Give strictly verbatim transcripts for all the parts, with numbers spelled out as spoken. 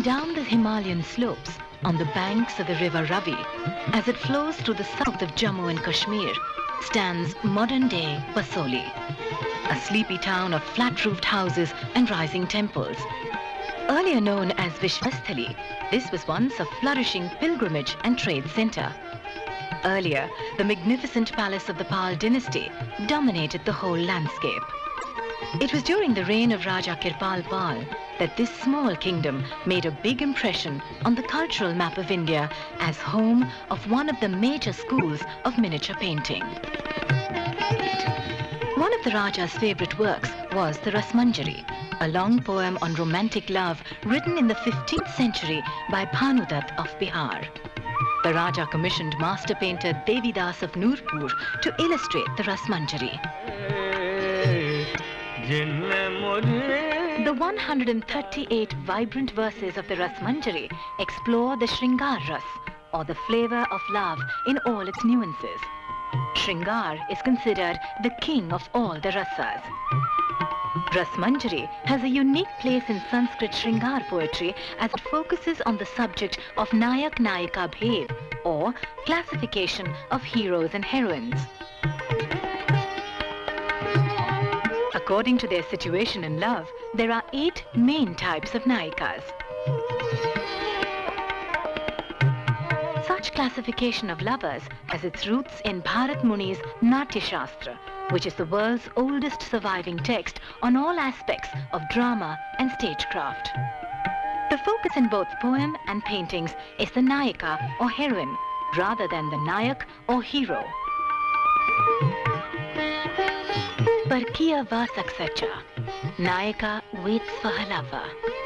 Down the Himalayan slopes, on the banks of the river Ravi, as it flows through the south of Jammu and Kashmir, stands modern-day Basoli, a sleepy town of flat-roofed houses and rising temples. Earlier known as Vishvasthali, this was once a flourishing pilgrimage and trade center. Earlier, the magnificent palace of the Pal dynasty dominated the whole landscape. It was during the reign of Raja Kirpal Pal that this small kingdom made a big impression on the cultural map of India as home of one of the major schools of miniature painting. One of the Raja's favorite works was the Rasmanjari, a long poem on romantic love written in the fifteenth century by Bhanudat of Bihar. The Raja commissioned master painter Devidas of Nurpur to illustrate the Rasmanjari. The one hundred thirty-eight vibrant verses of the Rasmanjari explore the Shringar Ras, or the flavor of love in all its nuances. Shringar is considered the king of all the rasas. Rasmanjari has a unique place in Sanskrit Shringar poetry as it focuses on the subject of Nayak-Nayika Bhed, or classification of heroes and heroines. According to their situation in love, there are eight main types of Nayikas. Such classification of lovers has its roots in Bharat Muni's Natya Shastra, which is the world's oldest surviving text on all aspects of drama and stagecraft. The focus in both poem and paintings is the Nayika or heroine, rather than the Nayak or hero. Parkiya Vasaksacha, Nayika waits for her lover.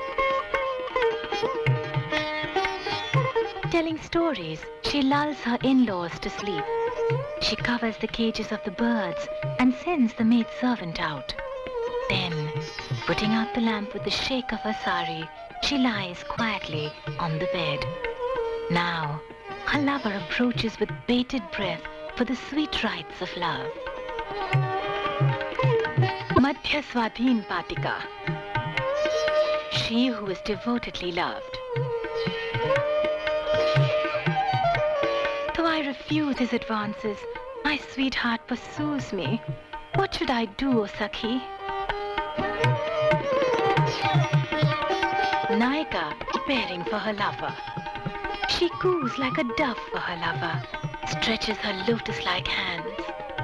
Telling stories, she lulls her in-laws to sleep. She covers the cages of the birds and sends the maid servant out. Then, putting out the lamp with a shake of her sari, she lies quietly on the bed. Now, her lover approaches with bated breath for the sweet rites of love. Madhya Swadhin Patika, she who is devotedly loved. Though I refuse his advances, my sweetheart pursues me. What should I do, O Sakhi? Nayika preparing for her lover. She coos like a dove for her lover, stretches her lotus-like hands.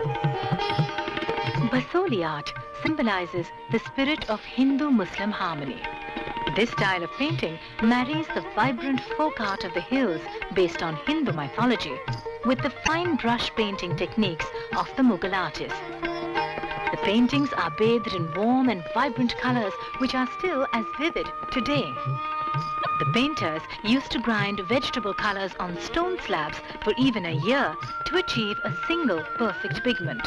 Basoli art symbolizes the spirit of Hindu-Muslim harmony. This style of painting marries the vibrant folk art of the hills based on Hindu mythology with the fine brush painting techniques of the Mughal artists. The paintings are bathed in warm and vibrant colors which are still as vivid today. The painters used to grind vegetable colors on stone slabs for even a year to achieve a single perfect pigment.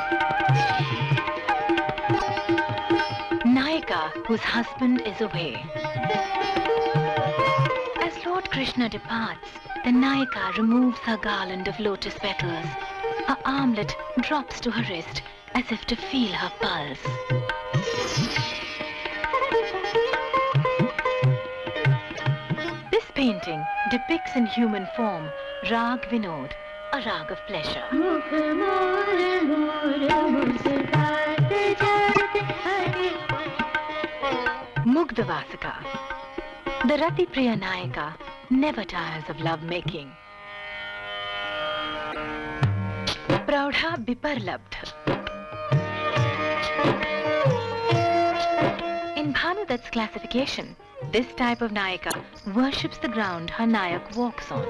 Nayika, whose husband is away. As Lord Krishna departs, the Nayika removes her garland of lotus petals. Her armlet drops to her wrist as if to feel her pulse. This painting depicts in human form Rag Vinod, a rag of pleasure. Mugdhavasaka. The Rati Priya Nayika never tires of love-making. Praudha Biparlabdha. In Bhanudat's classification, this type of Nayika worships the ground her Nayak walks on.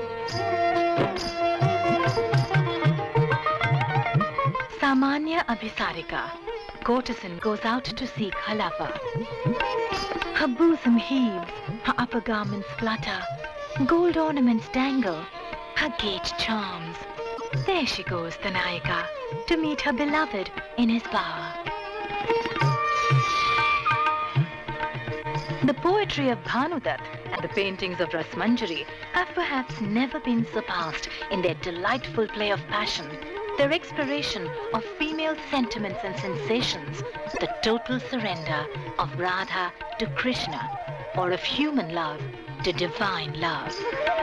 Samanya Abhisarika. Courtesan goes out to seek her lover. Her bosom heaves, her upper garments flutter, gold ornaments dangle, her gait charms. There she goes, the Nayika, to meet her beloved in his bower. The poetry of Bhanudat and the paintings of Rasmanjari have perhaps never been surpassed in their delightful play of passion, their exploration of female sentiments and sensations, the total surrender of Radha to Krishna, or of human love to divine love.